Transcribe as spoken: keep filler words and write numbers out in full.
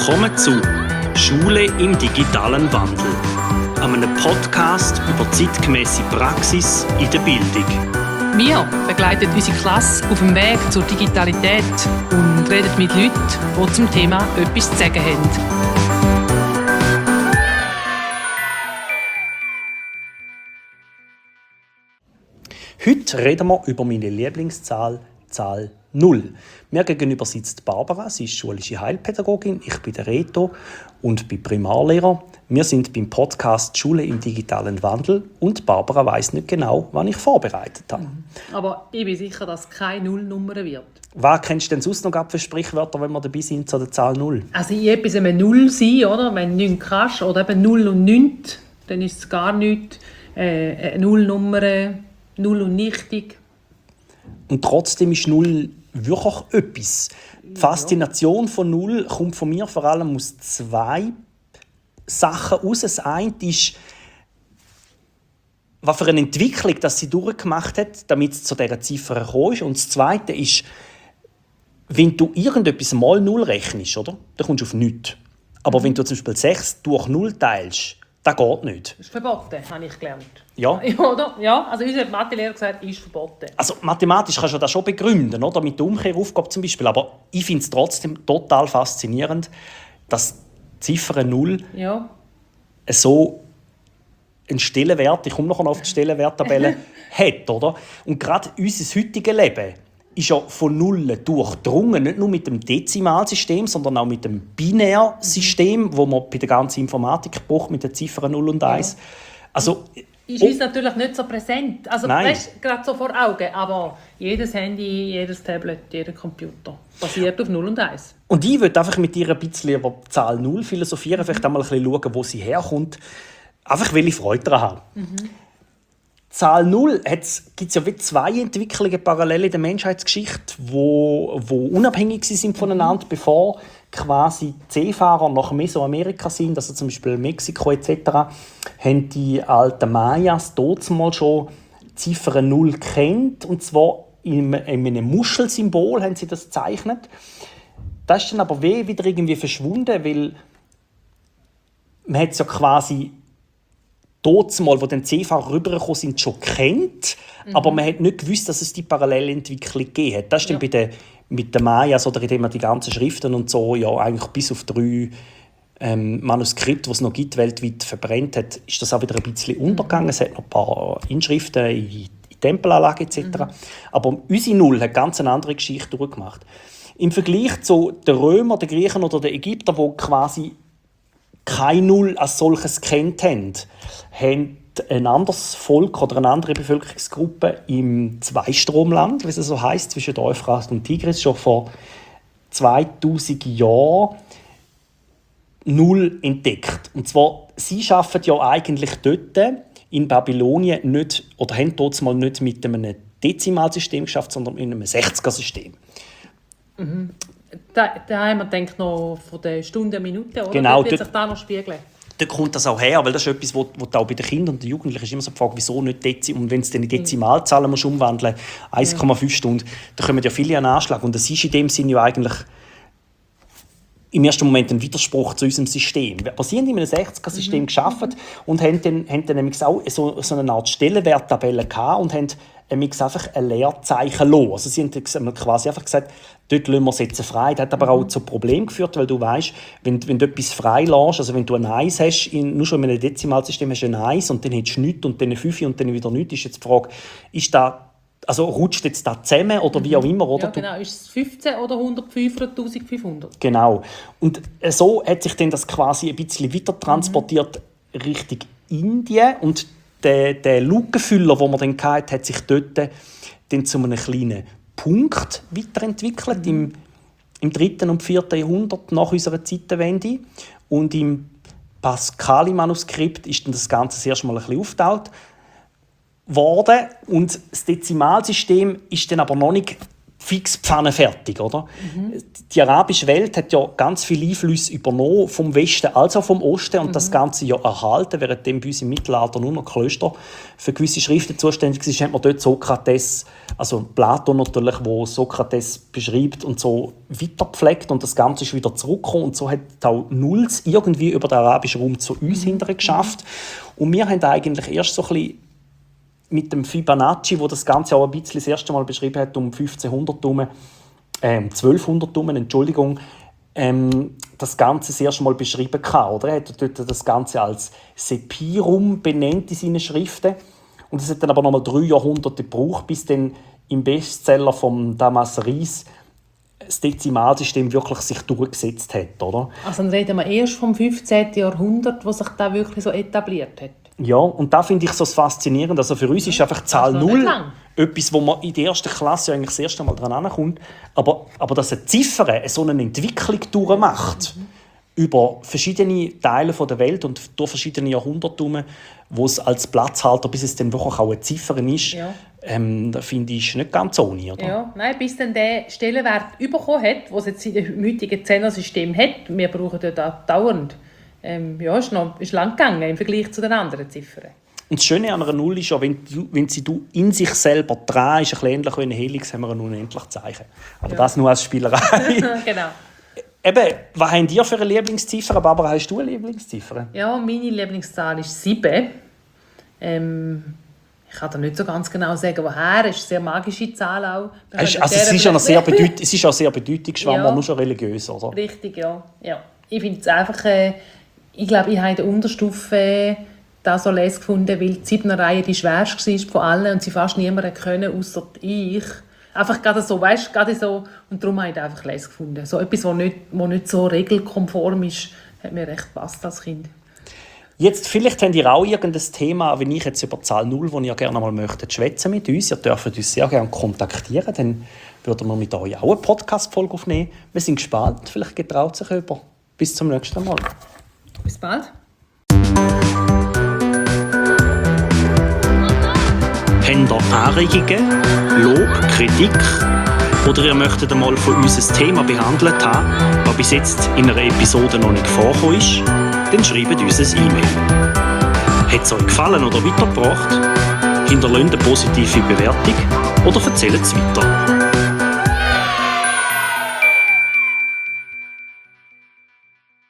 Willkommen zu «Schule im digitalen Wandel», einem Podcast über zeitgemäße Praxis in der Bildung. Wir begleiten unsere Klasse auf dem Weg zur Digitalität und reden mit Leuten, die zum Thema etwas zu sagen haben. Heute reden wir über meine Lieblingszahl, Zahl null. Mir gegenüber sitzt Barbara, sie ist schulische Heilpädagogin, ich bin der Reto und bin Primarlehrer. Wir sind beim Podcast «Schule im digitalen Wandel» und Barbara weiss nicht genau, was ich vorbereitet habe. Aber ich bin sicher, dass es keine Nullnummer wird. Was kennst du denn sonst noch für Sprichwörter, wenn wir dabei sind, zu der Zahl null? Also in etwas eine Null sein, oder? Wenn du nichts kannst, oder eben null und nichts, dann ist es gar nichts. Äh, eine Nullnummer, null und nichtig. Und trotzdem ist null wirklich etwas. Die Faszination von null kommt von mir vor allem aus zwei Sachen raus. Das eine ist, was für eine Entwicklung dass sie durchgemacht hat, damit es zu dieser Ziffer gekommen ist. Und das Zweite ist, wenn du irgendetwas mal null rechnest, oder? Dann kommst du auf nichts. Aber mhm. wenn du zum Beispiel sechs durch null teilst, das geht nicht. Das ist verboten, habe ich gelernt. Ja. Oder? Ja, also unser Mathelehrer hat gesagt, ist verboten. Also mathematisch kannst du das schon begründen, oder? Mit der Umkehraufgabe zum Beispiel. Aber ich finde es trotzdem total faszinierend, dass die Ziffer null ja. so einen Stellenwert, ich komme noch auf die Stellenwerttabelle, hat, oder? Und gerade unser heutiges Leben ist ja von Nullen durchdrungen, nicht nur mit dem Dezimalsystem, sondern auch mit dem Binärsystem, mhm. wo man bei der ganzen Informatik braucht, mit den Ziffern null und eins. Ja. Also, ist uns oh. natürlich nicht so präsent. Also, weißt, gerade so vor Augen. Aber jedes Handy, jedes Tablet, jeder Computer basiert auf null und eins. Und ich würde einfach mit dir ein bisschen über die Zahl null philosophieren, mhm. vielleicht einmal ein bisschen schauen, wo sie herkommt. Einfach, weil ich Freude daran habe. Mhm. Zahl null gibt es ja wie zwei Entwicklungen parallel in der Menschheitsgeschichte, die wo, wo unabhängig sind voneinander, bevor quasi Seefahrer nach Mesoamerika sind, also zum Beispiel Mexiko et cetera, haben die alten Mayas dort mal schon die Ziffer null gekannt, und zwar in einem Muschelsymbol haben sie das gezeichnet. Das ist dann aber wieder irgendwie verschwunden, weil man hat es ja quasi dort mal, wo die Seefahrer rübergekommen sind, schon kennt, mhm. aber man hat nicht gewusst, dass es die Parallelentwicklung gegeben hat. Das ist ja. dann bei den, mit den Mayas, oder indem man die ganzen Schriften und so, ja eigentlich bis auf drei ähm, Manuskripte, die es noch gibt, weltweit verbrennt hat, ist das auch wieder ein bisschen untergegangen. Mhm. Es hat noch ein paar Inschriften in, in Tempelanlagen et cetera. Mhm. Aber unsere Null hat ganz eine andere Geschichte durchgemacht. Im Vergleich zu den Römern, den Griechen oder den Ägyptern, die quasi kein Null als solches kennt haben, haben ein anderes Volk oder eine andere Bevölkerungsgruppe im Zweistromland, wie es so heisst, zwischen der Euphrat und Tigris, schon vor zweitausend Jahren Null entdeckt. Und zwar, sie arbeiten ja eigentlich dort in Babylonien nicht, oder haben dort mal nicht mit einem Dezimalsystem geschafft, sondern mit einem sechziger-System. Mhm. Da, da haben wir gedacht, noch von den Stunden, Minuten, oder? Genau, wird sich da noch spiegeln. Da kommt das auch her, weil das ist etwas, wo, wo auch bei den Kindern und den Jugendlichen ist immer so die Frage, wieso nicht Dezi, und wenn es dann in Dezimalzahlen musst umwandeln, eins Komma fünf ja. Stunden, dann kommen ja viele an Anschlag. Und das ist in dem Sinne ja eigentlich im ersten Moment ein Widerspruch zu unserem System. Aber sie haben in einem sechziger-System mhm. geschaffen und haben dann, haben dann auch so, so eine Art Stellenwerttabelle gehabt und haben einfach ein Leerzeichen lassen. Also sie haben quasi einfach gesagt, dort lassen wir es jetzt frei. Das hat aber auch zu Problemen geführt, weil du weißt, wenn, wenn du etwas frei lässt, also wenn du ein eins hast, in, nur schon in einem Dezimalsystem hast du ein eins und dann hast du nichts und dann eine fünf und dann wieder nichts, ist jetzt die Frage, ist da, also rutscht jetzt das zusammen oder wie auch immer? Oder? Ja, genau. Ist es fünfzehn oder hundertfünf oder eintausendfünfhundert? Genau. Und so hat sich dann das quasi ein bisschen weiter transportiert mhm. Richtung Indien, und der, der Lückenfüller, den man dann hatte, hat sich dort dann zu einem kleinen Punkt weiterentwickelt, mhm. im, im dritten und vierten Jahrhundert nach unserer Zeitenwende. Und im Pascali-Manuskript ist dann das Ganze das erste Mal ein bisschen aufgetaucht worden. Und das Dezimalsystem ist dann aber noch nicht fix pfannenfertig, oder? Mhm. Die arabische Welt hat ja ganz viele Einflüsse übernommen, vom Westen als auch vom Osten, und mhm. das Ganze ja erhalten, während bei uns im Mittelalter nur noch Klöster für gewisse Schriften zuständig waren, hat man dort Sokrates, also Platon natürlich, wo Sokrates beschreibt und so weitergepflegt, und das Ganze ist wieder zurückgekommen, und so hat auch Nulls irgendwie über den arabischen Raum zu uns mhm. hinterher geschafft. Und wir haben eigentlich erst so ein bisschen mit dem Fibonacci, wo das Ganze auch ein bisschen das erste Mal beschrieben hat, um fünfzehnhundert herum, ähm, zwölfhundert herum, Entschuldigung, ähm, das Ganze das erste Mal beschrieben kann, oder? Er hat dort das Ganze als Sepirum benannt in seinen Schriften. Und es hat dann aber noch mal drei Jahrhunderte gebraucht, bis dann im Bestseller von Damas Ries das Dezimalsystem wirklich sich durchgesetzt hat, oder? Also dann reden wir erst vom fünfzehnten Jahrhundert, wo sich da wirklich so etabliert hat. Ja, und da finde ich so faszinierend. Also für uns ist einfach die Zahl null etwas, wo man in der ersten Klasse eigentlich das erste Mal dran ankommt. Aber, aber dass eine Ziffer so eine Entwicklung durchmacht, mhm. über verschiedene Teile der Welt und durch verschiedene Jahrhunderte, wo es als Platzhalter, bis es dann wirklich auch eine Ziffer ist, ja. ähm, da finde ich nicht ganz ohne. Oder? Ja, nein, bis dann der Stellenwert bekommen hat, den es jetzt in dem heutigen Zehnersystem hat. Wir brauchen ja da dauernd. Ähm, ja, ist, noch, ist lang gegangen im Vergleich zu den anderen Ziffern. Und das Schöne an einer Null ist ja, wenn, du, wenn sie du in sich selber dran ist, ein bisschen ähnlich wie eine Helix, haben wir ein unendliches Zeichen. Aber ja. das nur als Spielerei. Genau. Eben, was haben ihr für eine Lieblingsziffer? Barbara, hast du eine Lieblingsziffer? Ja, meine Lieblingszahl ist sieben. Ähm, ich kann da nicht so ganz genau sagen, woher. Es ist eine sehr magische Zahl auch. Also, also es, ist ja sehr bedeut- es ist auch sehr bedeutungsschwanger, ja. nur schon religiös, oder? Richtig, ja. ja. Ich finde es einfach... Äh, Ich glaube, ich habe in der Unterstufe da so les gefunden, weil die siebte Reihe die schwerste war von allen und sie fast niemand können, außer ich. Einfach gerade so, weißt du, gerade so. Und darum habe ich einfach les gefunden. So etwas, was nicht, was nicht so regelkonform ist, hat mir recht gepasst als Kind. Jetzt, vielleicht habt ihr auch irgendein Thema, wenn ich jetzt über die Zahl null, das ihr gerne mal möchtet, schwätzen mit uns. Ihr dürft uns sehr gerne kontaktieren, dann würden wir mit euch auch eine Podcast-Folge aufnehmen. Wir sind gespannt, vielleicht getraut sich jemand. Bis zum nächsten Mal. Bis bald. Habt ihr Anregungen, Lob, Kritik oder ihr möchtet einmal von uns ein Thema behandelt haben, das bis jetzt in einer Episode noch nicht vorgekommen ist, dann schreibt uns ein E-Mail. Hat es euch gefallen oder weitergebracht? Hinterlasst eine positive Bewertung oder erzählt es weiter.